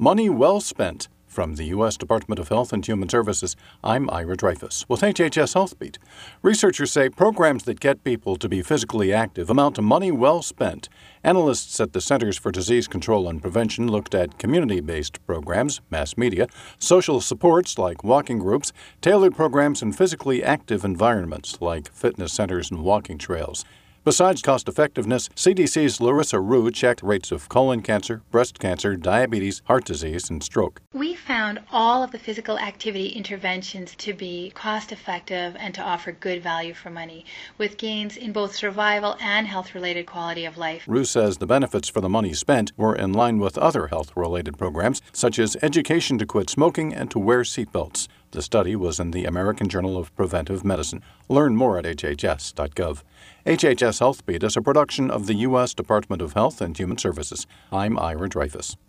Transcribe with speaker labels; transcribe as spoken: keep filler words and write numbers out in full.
Speaker 1: Money Well Spent. From the U S Department of Health and Human Services, I'm Ira Dreyfus with H H S Health Beat. Researchers say programs that get people to be physically active amount to money well spent. Analysts at the Centers for Disease Control and Prevention looked at community-based programs, mass media, social supports like walking groups, tailored programs, and physically active environments like fitness centers and walking trails. Besides cost-effectiveness, C D C's Larissa Rue checked rates of colon cancer, breast cancer, diabetes, heart disease, and stroke.
Speaker 2: We found all of the physical activity interventions to be cost-effective and to offer good value for money, with gains in both survival and health-related quality of life.
Speaker 1: Rue says the benefits for the money spent were in line with other health-related programs, such as education to quit smoking and to wear seatbelts. The study was in the American Journal of Preventive Medicine. Learn more at H H S dot gov. H H S Health Beat is a production of the U S Department of Health and Human Services. I'm Ira Dreyfus.